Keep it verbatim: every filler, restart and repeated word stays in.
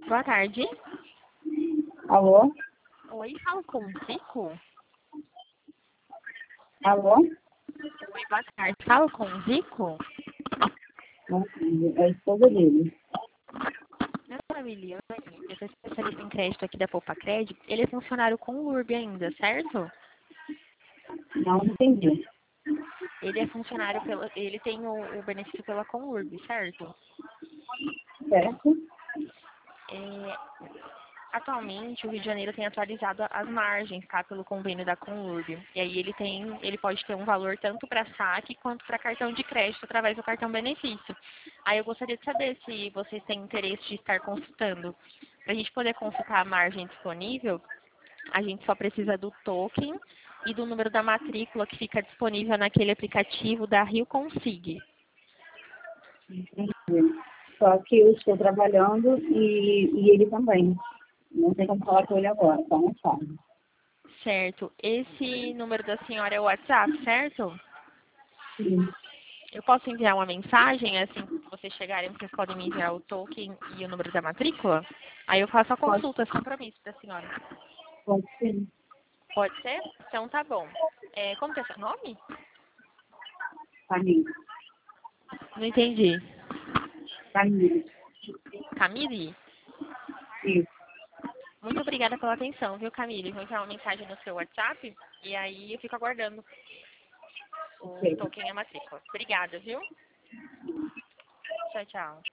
Boa tarde. Alô? Oi, falo com o Zico? Alô? Oi, boa tarde. Falo com o Zico? Não, é a esposa dele. Meu nome é Liliane, eu sou especialista em crédito aqui da Poupa Crédito. Ele é funcionário com o U R B ainda, certo? Não entendi. Ele é funcionário pela. Ele tem o, o benefício pela Conurb, certo? Certo? É, atualmente o Rio de Janeiro tem atualizado as margens, tá? Pelo convênio da Conurb. E aí ele tem, ele pode ter um valor tanto para saque quanto para cartão de crédito através do cartão benefício. Aí eu gostaria de saber se vocês têm interesse de estar consultando. Para a gente poder consultar a margem disponível, a gente só precisa do token e do número da matrícula que fica disponível naquele aplicativo da Rio Consig. Entendi. Só que eu estou trabalhando e, e ele também. Não tem como falar com ele agora, tá mais tarde. Certo. Esse número da senhora é o WhatsApp, certo? Sim. Eu posso enviar uma mensagem, assim que vocês chegarem, vocês podem me enviar o token e o número da matrícula? Aí eu faço a Pode, consulta, sem compromisso da senhora. pode sim. Pode ser? Então tá bom. É, como que é seu nome? Camille. Não entendi. Camille. Camille? Isso. Muito obrigada pela atenção, viu, Camille? Vou enviar uma mensagem no seu WhatsApp e aí eu fico aguardando o Ok. token e a matrícula. Obrigada, viu? Tchau, tchau.